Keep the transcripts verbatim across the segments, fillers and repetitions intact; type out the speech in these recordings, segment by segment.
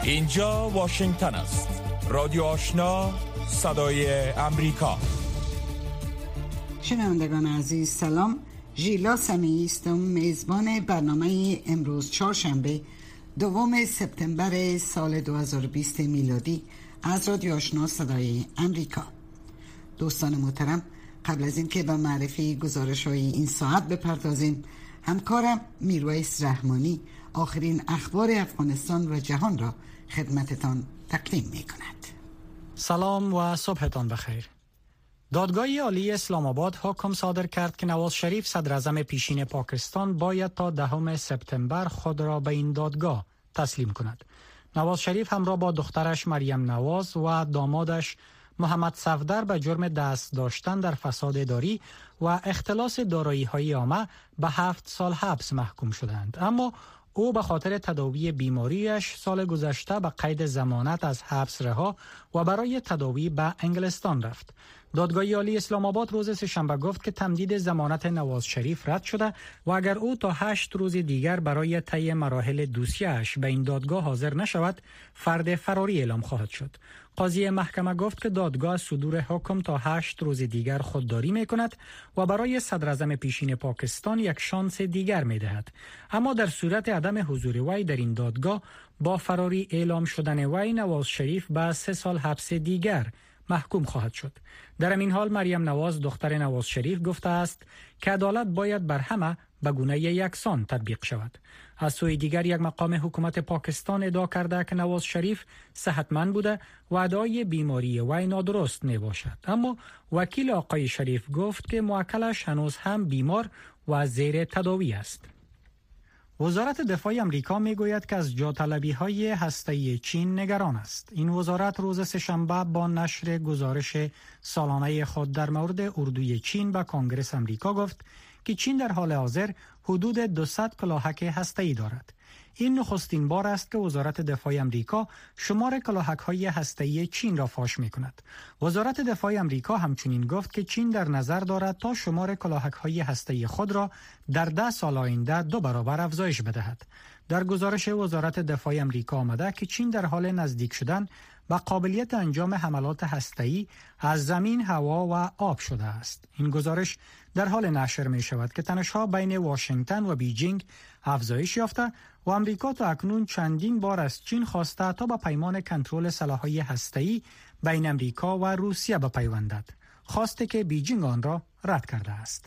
اینجا واشنگتن است. رادیو آشنا، صدای امریکا. شنوندگان عزیز سلام. ژیلا سمیعی هستم، میزبان برنامه امروز چهارشنبه دوم سپتامبر سال دو هزار و بیست میلادی از رادیو آشنا صدای امریکا. دوستان محترم، قبل از این که به معرفی گزارش های این ساعت بپردازیم، همکارم میرویس رحمانی آخرین اخبار افغانستان و جهان را خدمتتان تقدیم می کند. سلام و صبحتان بخیر. دادگاه عالی اسلام آباد حکم صادر کرد که نواز شریف صدر اعظم پیشین پاکستان باید تا دهم سپتامبر خود را به این دادگاه تسلیم کند. نواز شریف همراه با دخترش مریم نواز و دامادش محمد صفدر به جرم دست داشتن در فساد اداری و اختلاس دارایی‌های عامه به هفت سال حبس محکوم شدند، اما او به خاطر تداوی بیماریش سال گذشته به قید ضمانت از حبس رها و برای تداوی به انگلستان رفت. دادگاه عالی اسلام آباد روز سه‌شنبه گفت که تمدید ضمانت نواز شریف رد شده و اگر او تا هشت روز دیگر برای طی مراحل دوسیه‌اش به این دادگاه حاضر نشود، فرد فراری اعلام خواهد شد. قاضی محکمه گفت که دادگاه صدور حکم تا هشت روز دیگر خودداری می کند و برای صدر اعظم پیشین پاکستان یک شانس دیگر می دهد، اما در صورت عدم حضور وی در این دادگاه با فراری اعلام شدن وی، نواز شریف به سه سال حبس دیگر محکوم خواهد شد. در این حال مریم نواز دختر نواز شریف گفته است که عدالت باید بر همه به گونه یکسان تطبیق شود. از سوی دیگر یک مقام حکومت پاکستان ادعا کرده که نواز شریف صحتمند بوده و ادعای بیماری وی نادرست می باشد، اما وکیل آقای شریف گفت که موکلش هنوز هم بیمار و زیر تداوی است. وزارت دفاع امریکا می گوید که از جاطلبی های هسته‌ای چین نگران است. این وزارت روز سه‌شنبه با نشر گزارش سالانه خود در مورد اردوی چین به کنگره امریکا گفت که چین در حال حاضر حدود دویست کلاهک هسته‌ای دارد. این نخستین بار است که وزارت دفاع امریکا شمار کلاهک‌های هسته‌ای چین را فاش می‌کند. وزارت دفاع امریکا همچنین گفت که چین در نظر دارد تا شمار کلاهک‌های هسته‌ای خود را در ده سال آینده دو برابر افزایش بدهد. در گزارش وزارت دفاع امریکا آمده که چین در حال نزدیک شدن و قابلیت انجام حملات هسته‌ای از زمین، هوا و آب شده است. این گزارش در حال نشر می شود که تنش‌ها بین واشنگتن و بیجینگ افزایش یافته و امریکا تا اکنون چندین بار از چین خواسته تا به پیمان کنترل سلاح‌های هسته‌ای بین امریکا و روسیه بپیوندد، خواسته که بیجینگ آن را رد کرده است.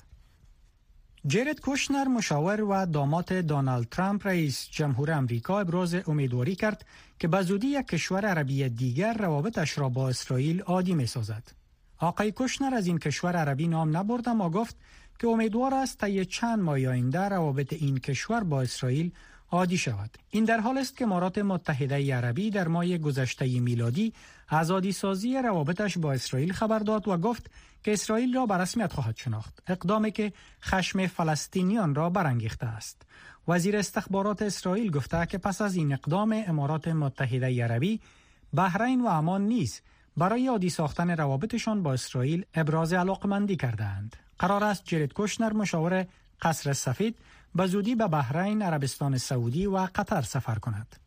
جرد کوشنر، مشاور و داماد دونالد ترامپ رئیس جمهور امریکا، ابراز امیدواری کرد که به زودی یک کشور عربی دیگر روابطش را با اسرائیل عادی می سازد. آقای کوشنر از این کشور عربی نام نبرد، اما گفت که امیدوار است طی چند ماه آینده روابط این کشور با اسرائیل عادی شود. این در حال است که امارات متحده عربی در ماه گذشته میلادی از عادی سازی روابطش با اسرائیل خبر داد و گفت که اسرائیل را به رسمیت خواهد شناخت، اقدامی که خشم فلسطینیان را برانگیخته است. وزیر استخبارات اسرائیل گفته که پس از این اقدام امارات متحده عربی، بحرین و عمان نیز برای عادی ساختن روابطشان با اسرائیل ابراز علاقمندی کردند. قرار است جرد کوشنر، مشاور قصر سفید، به زودی به بحرین، عربستان سعودی و قطر سفر کند.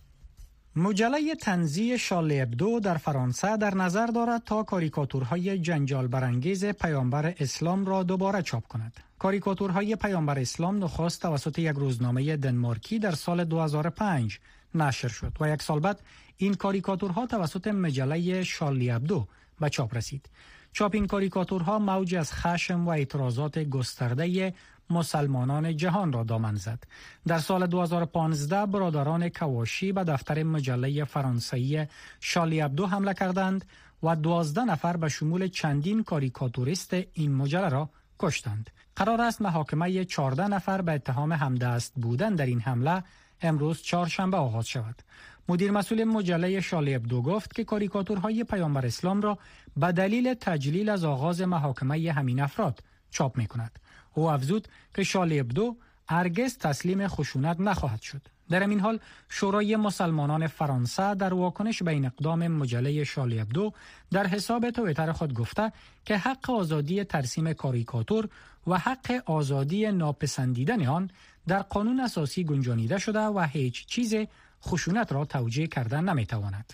مجله طنزی شارلی ابدو در فرانسه در نظر دارد تا کاریکاتورهای جنجال برانگیز پیامبر اسلام را دوباره چاپ کند. کاریکاتورهای پیامبر اسلام نخست توسط یک روزنامه دنمارکی در سال دو هزار و پنج نشر شد و یک سال بعد این کاریکاتورها توسط مجله شارلی ابدو به چاپ رسید. چاپ این کاریکاتورها موج از خشم و اعتراضات گسترده مسلمانان جهان را دامن زد. در سال دو هزار و پانزده برادران کواشی به دفتر مجله فرانسوی شارلی ابدو حمله کردند و دوازده نفر به شمول چندین کاریکاتوریست این مجله را کشتند. قرار است محاکمه چهارده نفر به اتهام همدست بودن در این حمله امروز چهارشنبه آغاز شود. مدیر مسئول مجله شارلی ابدو گفت که کاریکاتورهای پیامبر اسلام را به دلیل تجلیل از آغاز محاکمه همین افراد چاپ می کند. او افزود که شارلی ابدو هرگز تسلیم خشونت نخواهد شد. در این حال شورای مسلمانان فرانسه در واکنش به این اقدام مجله شارلی ابدو در حساب توییتر خود گفته که حق آزادی ترسیم کاریکاتور و حق آزادی ناپسندیدن آن در قانون اساسی گنجانیده شده و هیچ چیز خشونت را توجیه کردن نمیتواند.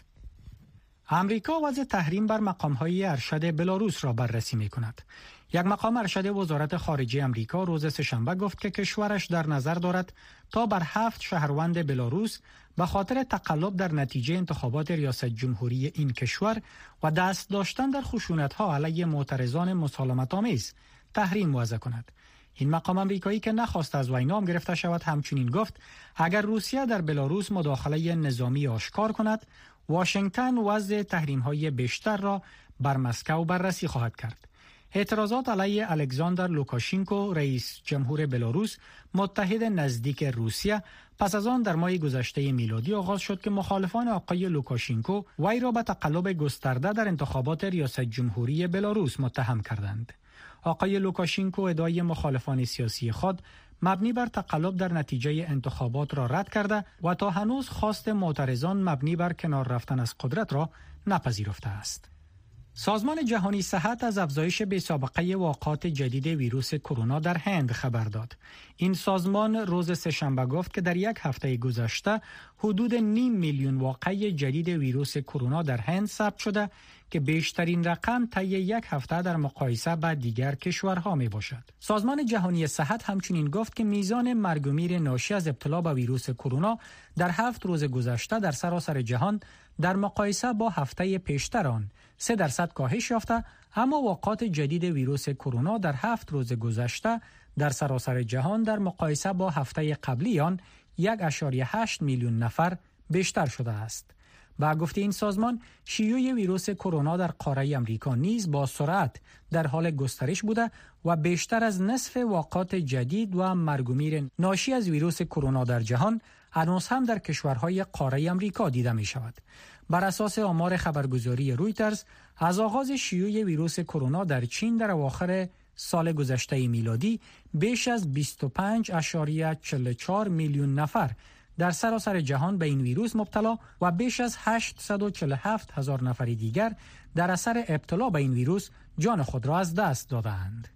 امریکا وضع تحریم بر مقام‌های ارشد بلاروس را بررسی می‌کند. یک مقام ارشد وزارت خارجه امریکا روز سه‌شنبه گفت که کشورش در نظر دارد تا بر هفت شهروند بلاروس به خاطر تقلب در نتیجه انتخابات ریاست جمهوری این کشور و دست داشتن در خشونت‌ها علیه معترضان مسالمت‌آمیز تحریم وضع کند. این مقام امریکایی که نخواست از وی نام گرفته شود همچنین گفت اگر روسیه در بلاروس مداخله نظامی آشکار کند، واشنگتن وضع تحریم‌های بیشتر را بر مسکو بررسی خواهد کرد. اعتراضات علیه الکساندر لوکاشنکو رئیس جمهور بلاروس متحد نزدیک روسیه پس از آن در ماه گذشته میلادی آغاز شد که مخالفان آقای لوکاشنکو وی را به تقلب گسترده در انتخابات ریاست جمهوری بلاروس متهم کردند. آقای لوکاشنکو ادعای مخالفان سیاسی خود مبنی بر تقلب در نتیجه انتخابات را رد کرده و تا هنوز خواست معترضان مبنی بر کنار رفتن از قدرت را نپذیرفته است. سازمان جهانی صحت از افزایش بی‌سابقه واقعات جدید ویروس کرونا در هند خبر داد. این سازمان روز سه‌شنبه گفت که در یک هفته گذشته حدود نیم میلیون واقعه جدید ویروس کرونا در هند ثبت شده که بیشترین رقم طی یک هفته در مقایسه با دیگر کشورها می باشد. سازمان جهانی صحت همچنین گفت که میزان مرگ و میر ناشی از ابتلا به ویروس کرونا در هفت روز گذشته در سراسر جهان در مقایسه با هفته پیشتر آن سه درصد کاهش یافته، اما واقعات جدید ویروس کرونا در هفت روز گذشته در سراسر جهان در مقایسه با هفته قبلی آن یک و هشت میلیون نفر بیشتر شده است. با گفته این سازمان، شیوع ویروس کرونا در قاره امریکا نیز با سرعت در حال گسترش بوده و بیشتر از نصف واقعات جدید و مرگ و میر ناشی از ویروس کرونا در جهان هنوز هم در کشورهای قاره امریکا دیده می شود. بر اساس آمار خبرگزاری رویترز، از آغاز شیوع ویروس کرونا در چین در اواخر سال گذشته میلادی بیش از بیست و پنج و چهل و چهار میلیون نفر در سراسر جهان به این ویروس مبتلا و بیش از هشتصد و چهل و هفت هزار نفر دیگر در اثر ابتلا به این ویروس جان خود را از دست دادند.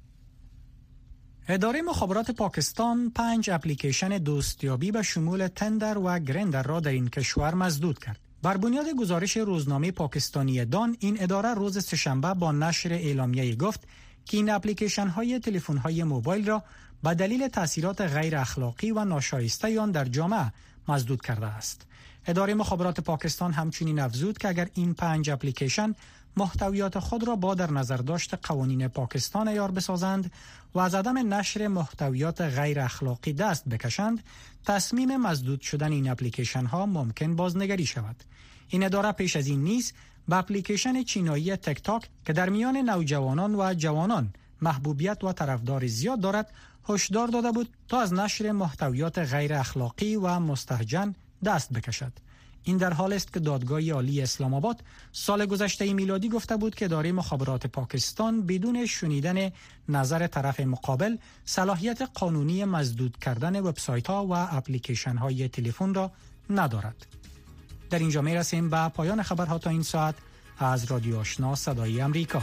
اداره مخابرات پاکستان پنج اپلیکیشن دوستیابی به شمول تندر و گرندر را در این کشور مسدود کرد. بر بنیاد گزارش روزنامه پاکستانی دان، این اداره روز سه‌شنبه با نشر اعلامیه‌ای گفت که این اپلیکیشن های تلفن های موبایل را به دلیل تاثیرات غیر اخلاقی و ناشایسته آن در جامعه مسدود کرده است. اداره مخابرات پاکستان همچنین افزود که اگر این پنج اپلیکیشن محتویات خود را با در نظر داشت قوانین پاکستان عیار بسازند و از عدم نشر محتویات غیر اخلاقی دست بکشند، تصمیم مسدود شدن این اپلیکیشن ها ممکن بازنگری شود. این اداره پیش از این نیز به اپلیکیشن چینایی تک تاک که در میان نوجوانان و جوانان محبوبیت و طرفدار زیاد دارد هشدار داده بود تا از نشر محتویات غیر اخلاقی و مستهجن دست بکشد. این در حال است که دادگاه عالی اسلام آباد سال گذشته میلادی گفته بود که اداره مخابرات پاکستان بدون شنیدن نظر طرف مقابل صلاحیت قانونی مسدود کردن وبسایت ها و اپلیکیشن های تلفن را ندارد. در اینجا می رسیم به پایان خبرها تا این ساعت از رادیو آشنا صدای امریکا.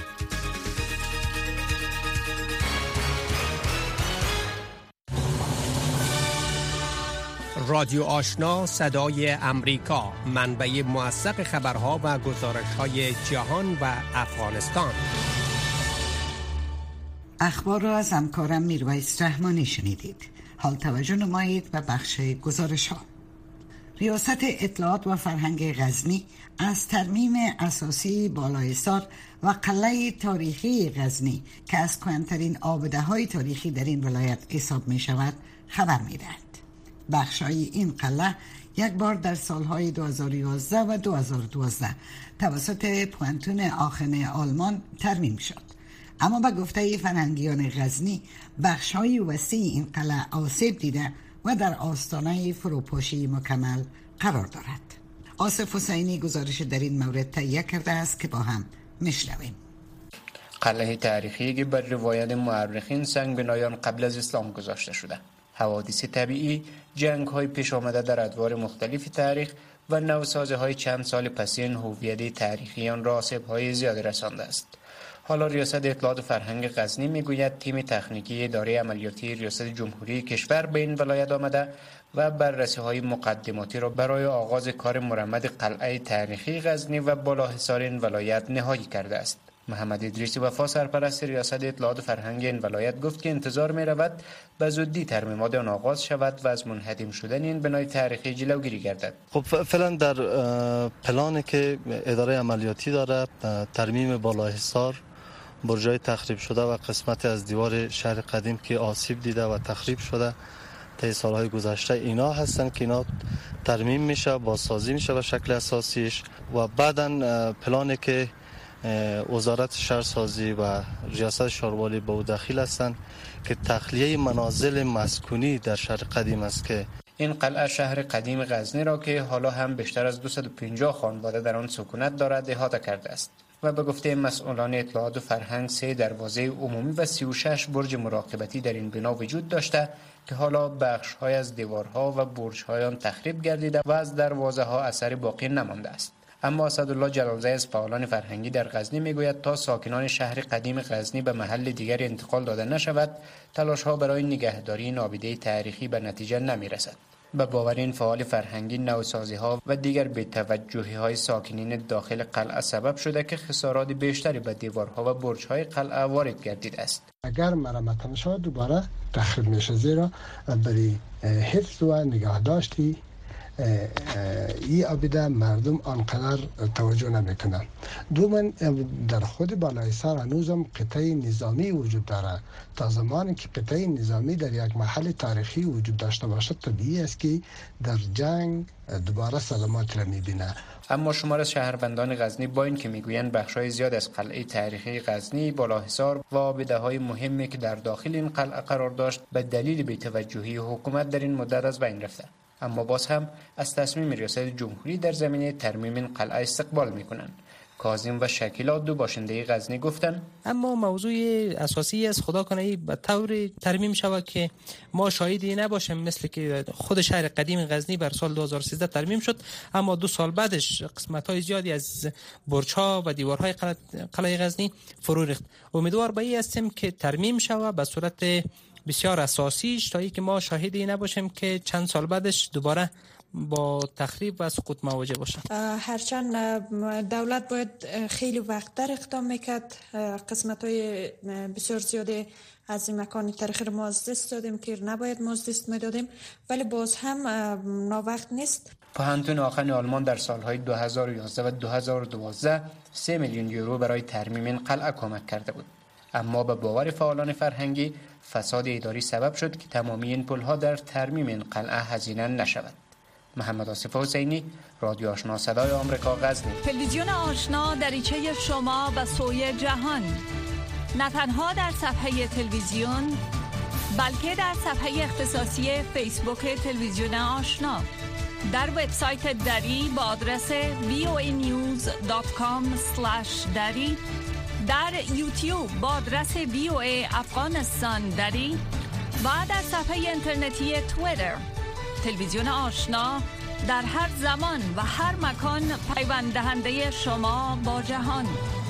رادیو آشنا صدای امریکا، منبع موثق خبرها و گزارش‌های جهان و افغانستان. اخبار را از همکارم میرویس رحمانی شنیدید. حال توجه نمایید به بخش گزارش ها. ریاست اطلاعات و فرهنگ غزنی از ترمیم اساسی بالایسار و قلعه تاریخی غزنی که از کهن‌ترین آبده‌های تاریخی در این ولایت حساب می شود خبر می دهد. بخشای این قلعه یک بار در سالهای دو هزار و یازده و دو هزار و دوازده توسط پوانتون آخن آلمان ترمیم شد، اما به گفته فرهنگیان غزنی بخشای وسیع این قلعه آسیب دیده و در آستانه فروپاشی مکمل قرار دارد. آصف حسینی گزارش در این مورد تهیه کرده است که با هم میشنویم. قلعه تاریخی که بر روایت مورخین سنگ بنایان قبل از اسلام گذاشته شده. حوادث طبیعی، جنگ های پیش آمده در ادوار مختلف تاریخ و نوسازه های چند سال پسین هویت تاریخی آن را آسیب های زیاد رسانده است. حالا ریاست اطلاعات و فرهنگ غزنی میگوید تیم تکنیکی اداره عملیاتی ریاست جمهوری کشور به این ولایت آمده و بررسی های مقدماتی را برای آغاز کار مرمد قلعه تاریخی غزنی و بالاحصار این ولایت نهایی کرده است. محمد ادریسی وفا سرپرست ریاست اطلاعات و فرهنگ این ولایت گفت که انتظار می رود به زودی ترمیمات آن آغاز شود و از منهدم شدن این بنای تاریخی جلوگیری گردد. خب فعلا در پلانی که اداره عملیاتی داره ترمیم بالاحصار، برجای تخریب شده و قسمت از دیوار شهر قدیم که آسیب دیده و تخریب شده طی سالهای گذشته، اینا هستن که اینا ترمیم میشه، بازسازی میشه به شکل اساسیش و بعداً پلانی که وزارت شهرسازی و ریاست شاروالی به او دخیل هستند که تخلیه منازل مسکونی در شهر قدیم است که این قلعه شهر قدیم غزنی را که حالا هم بیشتر از دویست و پنجاه خانواده در آن سکونت دارد احاطه کرده است و به گفته مسئولان اطلاعات و فرهنگ سه دروازه عمومی و سی و شش برج مراقبتی در این بنا وجود داشته که حالا بخش‌های از دیوارها و برج‌های آن تخریب گردیده و از دروازه‌ها اثری باقی نمانده است. اما اسدالله جلالزی از فعالان فرهنگی در غزنی میگوید تا ساکنان شهر قدیم غزنی به محل دیگر انتقال داده نشود، تلاش‌ها برای نگهداری نابیده تاریخی به نتیجه نمی‌رسد. به باور این فعال فرهنگی، نوسازی‌ها و دیگر بی‌توجهی‌های ساکنین داخل قلعه سبب شده که خسارات بیشتری به دیوارها و برج‌های قلعه وارد گردیده است. اگر مرمت نشود دوباره تخریب میشه، زیرا برای حفظ و نگهداشتی این آبیده مردم آنقدر توجه نمیکنن. دوماً در خود بالاحصار هنوزم قطعه نظامی وجود داره. تا زمانی که قطعه نظامی در یک محل تاریخی وجود داشته باشد طبیعی است که در جنگ دوباره صدمات را میبینه. اما شمار از شهروندان غزنی با این که میگویند بخشای زیاد از قلعه تاریخی غزنی، بالاحصار و آبیده‌های مهمی که در داخل این قلعه قرار داشت به دلیل بی‌توجهی حکومت در این مدت از بین رفته، اما باز هم از تصمیم ریاست جمهوری در زمینه ترمیم این قلعه استقبال میکنند. کاظم و شکیلات دو باشنده غزنی گفتن اما موضوع اساسی است خدا کنه به طور ترمیم شود که ما شاهدی نباشیم، مثل که خود شهر قدیم غزنی بر سال دو هزار و سیزده ترمیم شد اما دو سال بعدش قسمت‌های زیادی از برج‌ها و دیوارهای قلعه غزنی فرو ریخت. امیدوار به این هستیم که ترمیم شود به صورت بسیار اساسیش تا اینکه ما شاهدی نباشیم که چند سال بعدش دوباره با تخریب و سقوط مواجه باشن. هرچند دولت باید خیلی وقت‌تر اقدام میکرد، قسمت‌های بسیار زیاده از این مکان تاریخی رو ما از دست دادیم که نباید ما از دست میدادیم، ولی باز هم ناوقت نیست. پهنتون آخن آلمان در سالهای دو هزار و یازده و دو هزار و دوازده سه میلیون یورو برای ترمیم این قلعه کمک کرده بود، اما به باور فعالان فرهنگی فساد اداری سبب شد که تمامی این پول‌ها در ترمیم این قلعه هزینه نشود. محمد آصف حسینی، رادیو آشنا صدای آمریکا، غزنی. تلویزیون آشنا دریچه شما به سوی جهان، نه تنها در صفحه تلویزیون بلکه در صفحه اختصاصی فیسبوک تلویزیون آشنا، در وبسایت دری با آدرس وی او ای نیوز دات کام اسلش دری، در یوتیوب با آدرس وی او ای افغانستان دری و در صفحه اینترنتی توییتر. تلویزیون آشنا در هر زمان و هر مکان پیوند دهنده شما با جهان.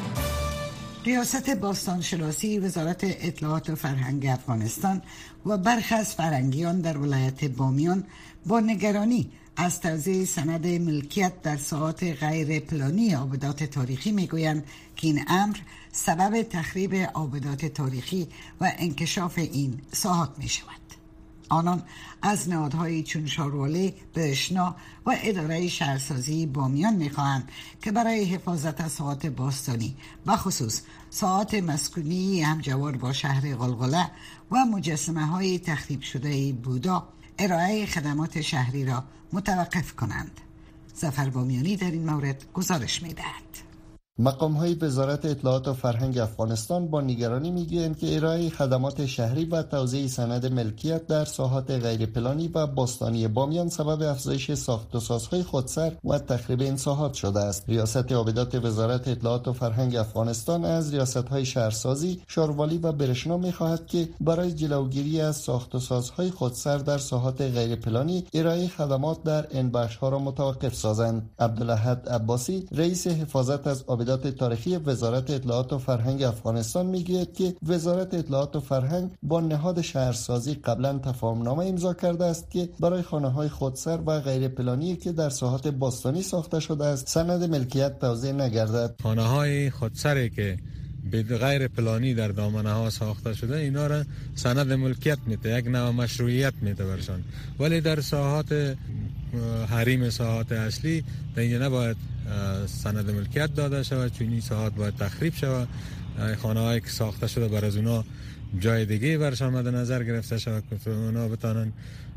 ریاست باستانشناسی وزارت اطلاعات و فرهنگ افغانستان و برخی از فرهنگیان در ولایت بامیان با نگرانی از توزیع سند ملکیت در ساحات غیر پلانی آبدات تاریخی میگویند که این امر سبب تخریب آبدات تاریخی و انکشاف این ساحات می شود. آنان از نهادهایی چون شاروالی، برشنا و اداره شهرسازی بامیان می‌خواهند که برای حفاظت از ساحات باستانی و خصوص ساحات مسکونی همجوار با شهر غلغله و مجسمه‌های تخریب شده بودا ارائه خدمات شهری را متوقف کنند. ظفر بامیانی در این مورد گزارش می‌دهد. مقام‌های وزارت اطلاعات و فرهنگ افغانستان با نگرانی میگویند که ارائه خدمات شهری و توزیع سند ملکیت در ساحات غیر پلانی و باستانی بامیان سبب افزایش ساخت و سازهای خودسر و تخریب این ساحات شده است. ریاست آبدات وزارت اطلاعات و فرهنگ افغانستان از ریاست‌های شهرسازی، شاروالی و برشنا می‌خواهد که برای جلوگیری از ساخت و سازهای خودسر در ساحات غیر پلانی ارائه خدمات در این بخش‌ها را متوقف سازند. عبدالاحد عباسی، رئیس حفاظت از آبدات عابدات تاریخی وزارت اطلاعات و فرهنگ افغانستان میگوید که وزارت اطلاعات و فرهنگ با نهاد شهرسازی قبلا تفاهمنامه امضا کرده است که برای خانه‌های خودسر و غیر پلانی که در ساحات باستانی ساخته شده است سند ملکیت توزیع نگردد. خانه‌های خودسری که به غیر پلانی در دامنه ها ساخته شده اینا را سند ملکیت میده، یک نوع مشروعیت میده برشان، ولی در ساحات حریم ساحات اصلی در اینجا نباید سند ملکیت داده شود، چون این ساحات باید تخریب شود. خانه هایی که ساخته شده بر از اونا جای دیگه برشان مد نظر گرفته شود که اونا بتانن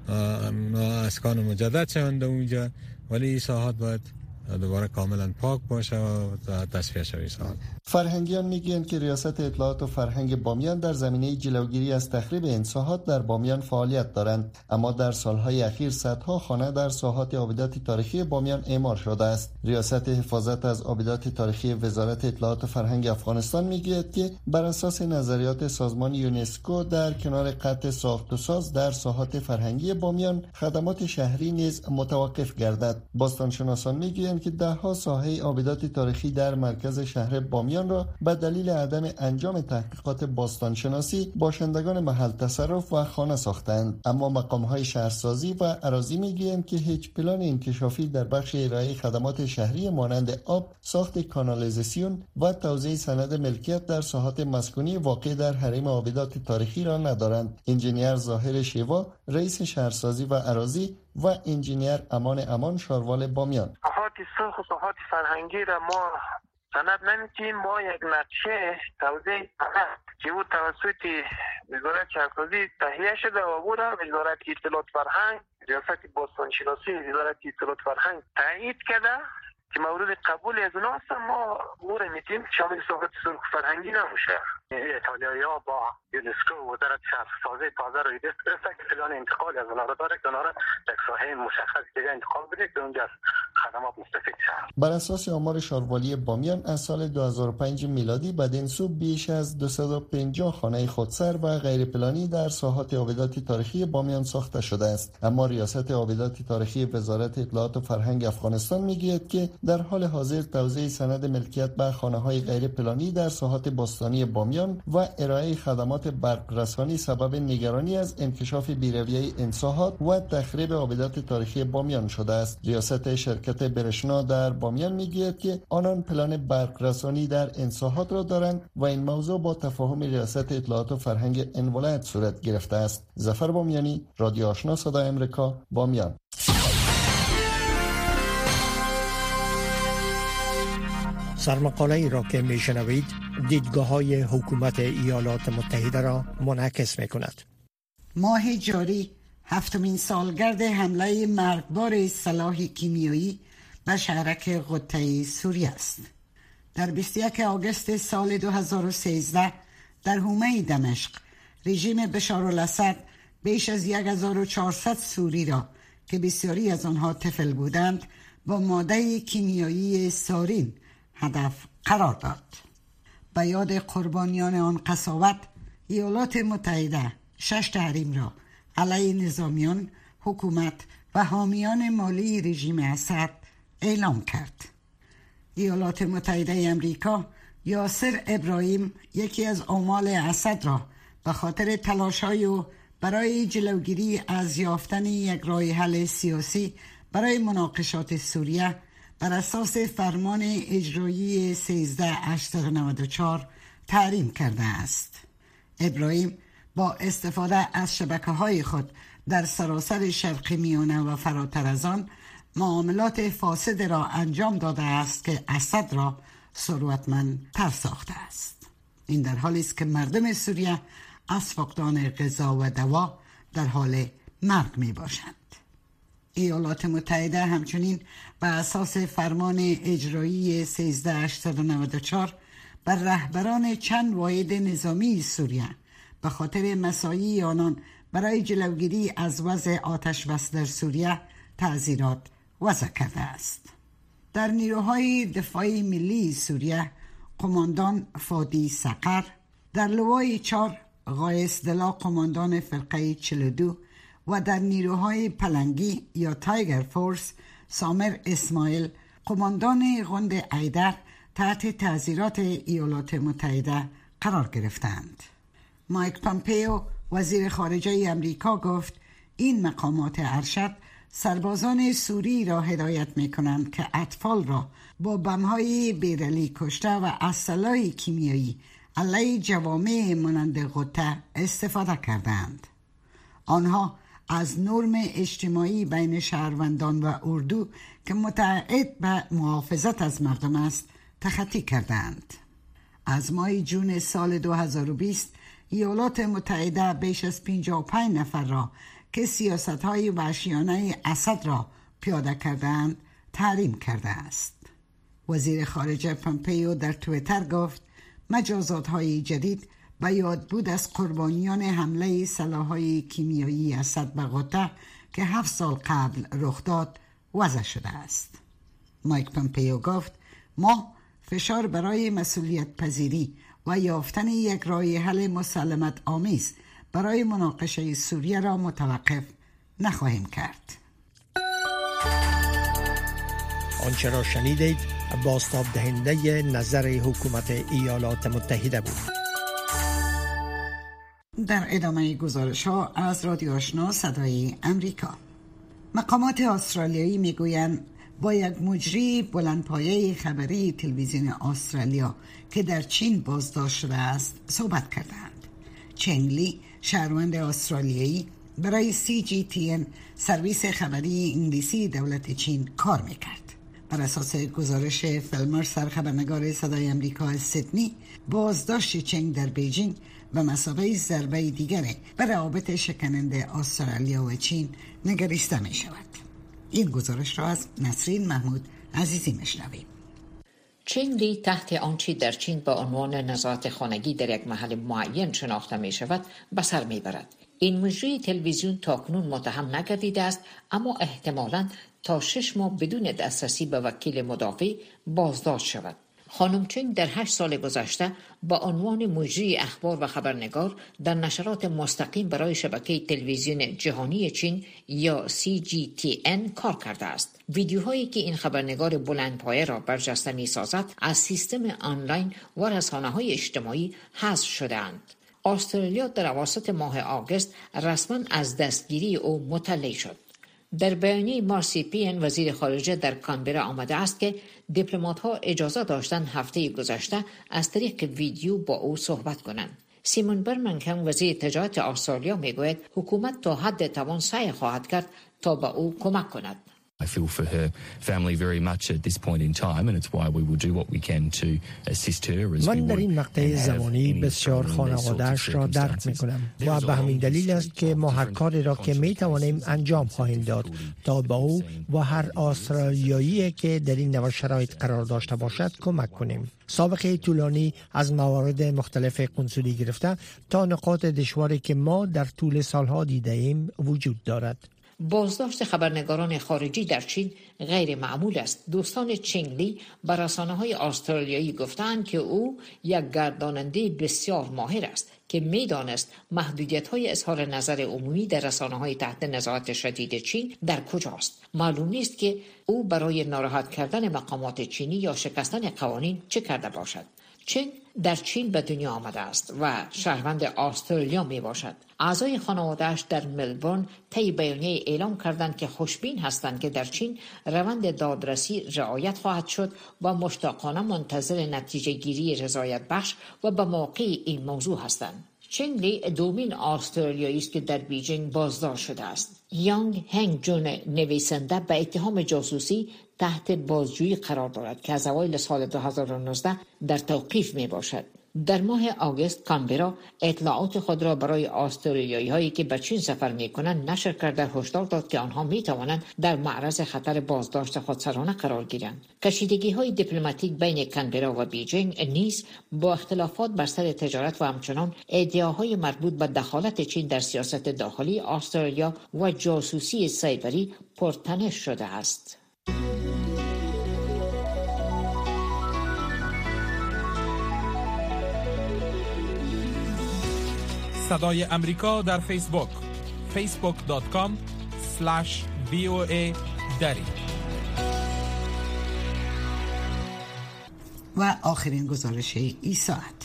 اسکان مجدد شوند اونجا، ولی این ساحات باید دوباره کاملا پاک باشه و تصفیه شوی ساحات. فرهنگیان میگن که ریاست اطلاعات و فرهنگ بامیان در زمینه جلوگیری از تخریب این ساحات در بامیان فعالیت دارند، اما در سالهای اخیر صدها خانه در ساحات آبدات تاریخی بامیان اعمار شده است. ریاست حفاظت از آبدات تاریخی وزارت اطلاعات و فرهنگ افغانستان میگوید که بر اساس نظریات سازمان یونسکو در کنار قطع ساخت و ساز در ساحات فرهنگی بامیان خدمات شهری نیز متوقف گردد. باستانشناسان میگویند که ده ها ساحه آبدات تاریخی در مرکز شهر بامیان را به دلیل عدم انجام تحقیقات باستانشناسی باشندگان محل تصرف و خانه ساختند، اما مقام‌های شهرسازی و اراضی میگویند که هیچ پلان انکشافی در بخش ارائه خدمات شهری مانند آب، ساخت کانالیزاسیون و توزیع سند ملکیت در ساحات مسکونی واقع در حریم آبدات تاریخی را ندارند. انجینیر ظاهر شیوا، رئیس شهرسازی و اراضی و انجینیر امان امان شاروال بامیان: ساحات سرخ و ساحات فرهنگی را ما سند نمیتیم، ما یک نقشه توزیع که او توسط وزارت شهرسازی تهیه شده و او را وزارت اطلاعات فرهنگ، ریاست باستانشناسی وزارت اطلاعات فرهنگ تایید کرده که مورد قبول از اونها است. ما او را میتیم شامل ساحات سرخ فرهنگی نموشه. ایتالیایی‌ها با یونسکو و وزارت شهرسازی تازه روی دست گرفته که پلان انتقال از اونها را داره که اونها را یک ساحه مشخص دیگه انتقال بده که اونجا خدمات مستفید شد. بر اساس آمار شاروالی بامیان از سال دو هزار و پنج میلادی بدین سو بیش از دویست و پنجاه خانه خودسر و غیر پلانی در ساحات آبدات تاریخی بامیان ساخته شده است، اما ریاست آبدات تاریخی وزارت اطلاعات و فرهنگ افغانستان میگوید که در حال حاضر توزیع سند ملکیت به خانه‌های غیر پلانی در ساحات باستانی بامیان و ارائه خدمات برق رسانی سبب نگرانی از انکشاف بی‌رویه این ساحات و تخریب آبدات تاریخی بامیان شده است. ریاست شرکت برشنا در بامیان میگوید که آنان پلان برق رسانی در این ساحات را دارند و این موضوع با تفاهم ریاست اطلاعات و فرهنگ این ولایت صورت گرفته است. ظفر بامیانی، رادیو آشنا صدای امریکا، بامیان. سرمقاله ای را که میشنوید دیدگاه های حکومت ایالات متحده را منعکس می کند. ماه جاری هفتمین سالگرد حمله مرگبار سلاح کیمیایی به شهرک قطه سوریه است. در بیست و یکم آگوست سال دو هزار و سیزده در حومه دمشق رژیم بشار الاسد بیش از هزار و چهارصد سوری را که بسیاری از آنها طفل بودند با ماده کیمیایی سارین هدف قرار داد. به یاد قربانیان آن قساوت ایالات متحده شش تحریم را علیه نظامیان، حکومت و حامیان مالی رژیم اسد اعلام کرد. ایالات متحده امریکا یاسر ابراهیم یکی از عمال اسد را به خاطر تلاش‌های او برای جلوگیری از یافتن یک راه حل سیاسی برای مناقشات سوریه بر اساس فرمان اجرایی سیزده هشتصد و نود و چهار تحریم کرده است. ابراهیم با استفاده از شبکه‌های خود در سراسر شرق میانه و فراتر از آن معاملات فاسد را انجام داده است که اسد را ثروتمندتر ساخته است. این در حالی است که مردم سوریه از فقدان غذا و دوا در حال مرگ می باشند. ایالات متحده همچنین بر اساس فرمان اجرایی سیزده هشتصد و نود و چهار بر رهبران چند واحد نظامی سوریه به خاطر مساعی آنان برای جلوگیری از وضع آتش بس در سوریه تعزیرات وضع کرده است. در نیروهای دفاعی ملی سوریه قماندان فادی سقر، در لوای چار غایس دلا قماندان فرقه چهل و دو و در نیروهای پلنگی یا تایگر فورس سامر اسماعیل قماندان غند ایدر تحت تعزیرات ایالات متحده قرار گرفتند. مایک پامپئو وزیر خارجه امریکا گفت این مقامات ارشد سربازان سوری را هدایت می کنند که اطفال را با بم‌های بیرلی کشته و اسلحه کیمیایی علیه جوامع مانند غوطه استفاده کردند. آنها از نرم اجتماعی بین شهروندان و اردو که متعهد به محافظت از مردم است تخطی کردند. از ماه جون سال دو هزار و بیست ایالات متحده بیش از پنجاه و پنج نفر را که سیاست‌های وحشیانه اسد را پیاده کردند تحریم کرده است. وزیر خارجه پامپئو در توییتر گفت مجازات‌های جدید و یادبود از قربانیان حمله سلاح‌های کیمیایی اسد به غوطه که هفت سال قبل رخ داد وضع شده است. مایک پامپئو گفت ما فشار برای مسئولیت پذیری و یافتن یک راه حل مسالمت آمیز برای مناقشه سوریه را متوقف نخواهیم کرد. آنچه را شنیدید بازتاب دهنده نظر حکومت ایالات متحده بود. در ادامه گزارش ها از رادیو آشنا صدای امریکا، مقامات استرالیایی میگویند با یک مجری بلندپایه خبری تلویزیون استرالیا که در چین بازداشت شده است صحبت کردند. چنگ لی شهروند استرالیایی برای سی جی تی ان سرویس خبری انگلیسی دولت چین کار میکرد. بر اساس گزارش فلمر سرخبرنگار صدای امریکا از سیدنی، بازداشت چنگ در بیجینگ و مثابه ضربه دیگره بر روابط شکننده استرالیا و چین نگریسته می شود. این گزارش را از نسرین محمود عزیزی میشنویم. چنگ لی تحت آنچه در چین با عنوان نظارت خانگی در یک محل معین شناخته می شود به سر می برد. این مجری تلویزیون تاکنون متهم نگردیده است، اما احتمالاً تا شش ماه بدون دسترسی به وکیل مدافع بازداشت شود. خانم چنگ در هشت سال گذشته با عنوان مجری اخبار و خبرنگار در نشرات مستقیم برای شبکه تلویزیون جهانی چین یا سی جی تی ان کار کرده است. ویدیوهایی که این خبرنگار بلندپایه را برجسته می‌سازد از سیستم آنلاین و رسانه‌های اجتماعی حذف شده‌اند. استرالیا در اواسط ماه آگوست رسما از دستگیری او مطلع شد. در بیانیه مارسی پین وزیر خارجه در کانبرا آمده است که دیپلمات‌ها اجازه داشتند هفته گذشته از طریق ویدیو با او صحبت کنند. سیمون برمنگهم وزیر تجارت استرالیا میگوید حکومت تا حد توان سعی خواهد کرد تا به او کمک کند. I feel for her family very much at this point in time and it's why we will do what we can to assist her as we من در این مقطع زمانی بسیار خانواده‌اش را درک می‌کنم و به همین دلیل است که ما هر کاری را که می‌توانیم انجام خواهیم داد تا به او و هر استرالیایی که در این نوع شرایط قرار داشته باشد کمک کنیم. سابقه طولانی از موارد مختلف قنصلی گرفته تا نقاط دشواری که ما در طول سالها دیده‌ایم وجود دارد. بازداشت خبرنگاران خارجی در چین غیر معمول است. دوستان چنگ لی به رسانه‌های استرالیایی گفتند که او یک گرداننده بسیار ماهر است که می‌دانست محدودیت‌های اظهار نظر عمومی در رسانه‌های تحت نظارت شدید چین در کجاست. معلوم نیست که او برای ناراحت کردن مقامات چینی یا شکستن قوانین چه کرده باشد. چنگ در چین به دنیا آمده است و شهروند استرالیا می باشد. اعضای خانواده‌اش در ملبورن طی بیانیه اعلام کردند که خوشبین هستند که در چین روند دادرسی رعایت خواهد شد و مشتاقانه منتظر نتیجه گیری رضایت بخش و به موقع این موضوع هستند. چنگ لی دومین استرالیایی است که در بیجینگ بازداشت شده است. یانگ هنگ جون نویسنده به اتهام جاسوسی تحت بازجویی قرار دارد که از اوایل سال دو هزار و نوزده در توقیف می باشد. در ماه آگوست کانبرا اطلاعات خود را برای استرالیایی هایی که به چین سفر می کنند نشر کرده هشدار داد که آنها می توانند در معرض خطر بازداشت خودسرانه قرار گیرند. کشیدگی های دیپلماتیک بین کانبرا و بیجینگ نیز با اختلافات بر سر تجارت و همچنان ادعاهای مربوط به دخالت چین در سیاست داخلی استرالیا و جاسوسی سایبری پرتنش شده است. صدای امریکا در فیسبوک فیسبوک دات کام اسلش وی او ای دری. و آخرین گزارش این ساعت.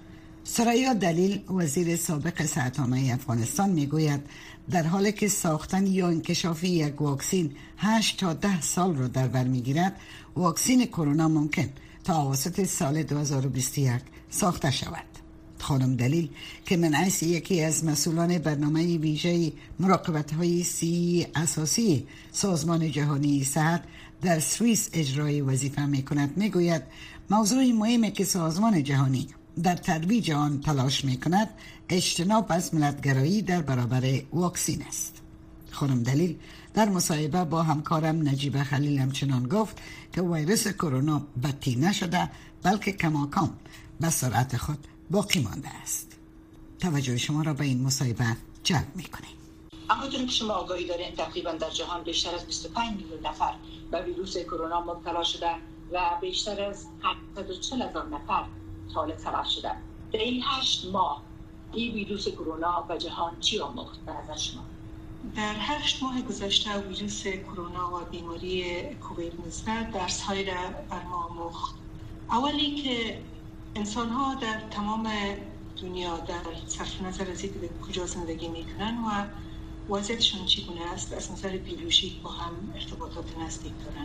سرایا دلیل، وزیر سابق صحت‌عامه افغانستان، میگوید در حالی که ساختن یا انکشاف یک واکسین هشت تا ده سال را در بر میگیرد، واکسین کرونا ممکن تا اواسط سال دو هزار و بیست و یک ساخته شود. خانم دلیل که من حیث یکی از مسئولان برنامه ویژه مراقبت‌های سی اساسی سازمان جهانی صحت در سوئیس اجرای وظیفه می‌کند، میگوید موضوع مهمی که سازمان جهانی در ترویج آن تلاش می‌کند اجتناب از ملت‌گرایی در برابر واکسین است. خانم دلیل در مصاحبه با همکارم نجیب خلیل همچنان گفت که ویروس کرونا بدتر نشده بلکه کماکان به سرعت خود باقی مانده است. توجه شما را به این مصاحبه جلب می‌کنیم. همونطور که شما آگاهی دارین تقریبا در جهان بیشتر از بیست و پنج میلیون نفر به ویروس کرونا مبتلا شده و بیشتر از هشتصد و چهل هزار نفر حالت خبر شده. در این هشت ماه این ویروس کرونا به جهان چی آموخت به نظر شما؟ در هشت ماه گذشته ویروس کرونا و بیماری کووید نوزده درس های را بر ما آموخت. اولی که انسان ها در تمام دنیا در صرف نظر از اینکه کجا زندگی میکنن و وضعیتشون چگونه است از نظر بیولوژیک با هم ارتباطات نزدیک دارن.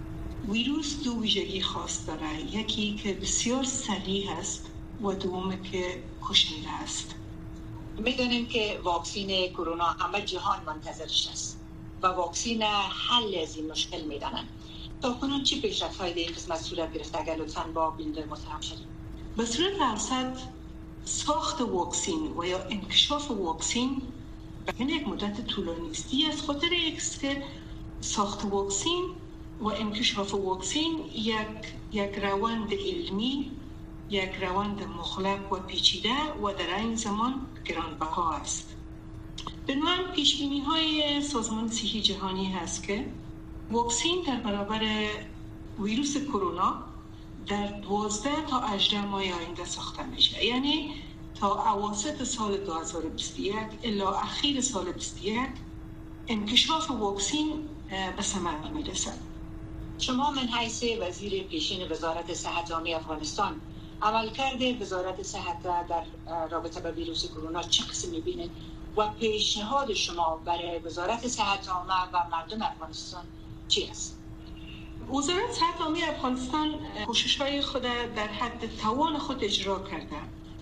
ویروس دو ویژگی خاص داره، یکی که بسیار سریع است و دوم که کشنده است. میدونیم که واکسین کرونا همه جهان منتظرش است و واکسین حل از این مشکل میدانند. تا کنون چی پیشرفت‌های در این قسمت صورت گرفته؟ اگر لطفاً با بیننده محترم شدید. به صورت اوسط ساخت واکسین و یا انکشاف واکسین به یک مدت طولانی است. از خاطر ایکس که ساخت واکسین و انکشاف واکسین یک یک روند علمی، یک روند مغلق و پیچیده و در این زمان گرانبها است. بنابراین پیشبینی‌های سازمان صحی جهانی هست که واکسین در برابر ویروس کرونا در دوازده تا هجده ماه آینده ساخته میشه، یعنی تا اواسط سال دو هزار و بیست و یک الی اخیر سال بیست و یک انکشاف واکسین به ثمر میرسد. شما من حیث وزیر پیشین وزارت صحت عامه افغانستان عملکرد وزارت صحت در رابطه با ویروس کرونا چه قسم میبینید و پیشنهاد شما برای وزارت صحت عامه و مردم افغانستان چی است؟ وزارت صحت عامه افغانستان کوشش‌های خود در حد توان خود اجرا کرده،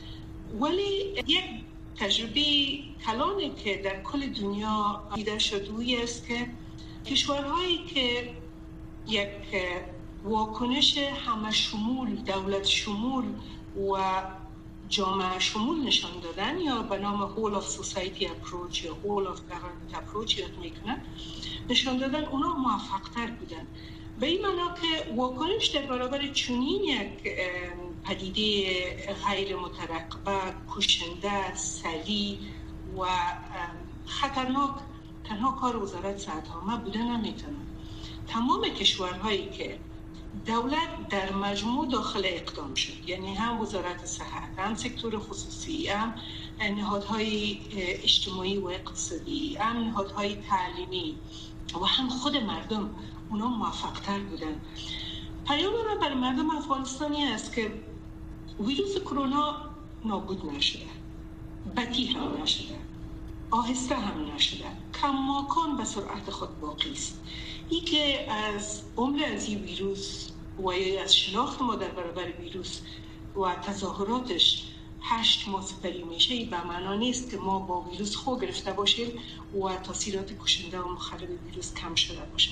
ولی یک تجربه کلانی که در کل دنیا دیده شده است که کشورهایی که یک واکنش همه شمول، دولت شمول و جامعه شمول نشان دادن یا به نام whole of society approach یا whole of government approach یاد میکنن نشان دادن، اونا موفق تر بودن. به این معنا که واکنش در برابر چنین یک پدیده غیر مترقبه، کشنده، سریع و خطرناک تنها کار وزارت صحت عامه بوده نمیتونه. تمام کشورهایی که دولت در مجموع داخل اقدام شد، یعنی هم وزارت صحت، هم سکتور خصوصی، هم نهادهای اجتماعی و اقتصادی، هم نهادهای تعلیمی و هم خود مردم، اونا موفق تر بودن. پیام من بر مردم افغانستانی است که ویروس کرونا نابود نشده، بدی هم نشده، آهسته هم نشده، کماکان به سرعت خود باقی است. این که از عمر از این ویروس و یا از شناخت ما در برابر ویروس و تظاهراتش هشت ماه سپری میشه، به معنا نیست که ما با ویروس خو گرفته باشیم و تاثیرات کشنده و مخرب ویروس کم شده باشه.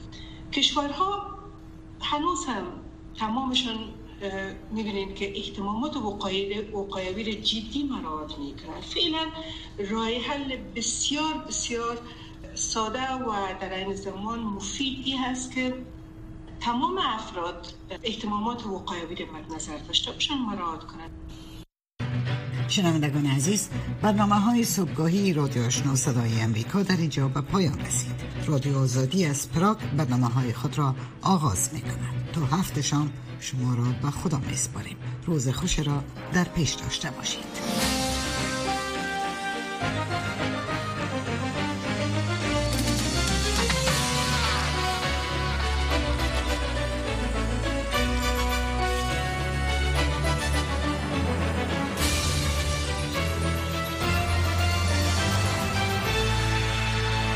کشورها هنوز هم تمامشون میبینید که اهتمامات وقایوی را جدی مراعات میکنن. فعلا راه حل بسیار بسیار ساده و در این زمان مفیدی هست که تمام افراد اهتمامات وقایوی را مد نظر داشته باشن، مراعات کنند. شنوندگان عزیز، برنامه های صبحگاهی رادیو آشنا صدای امریکا در اینجا به پایان رسید. رادیو آزادی از پراگ برنامه های خود را آغاز می کند. تا هفته شام شما را به خدا می سپاریم. روز خوش را در پیش داشته باشید.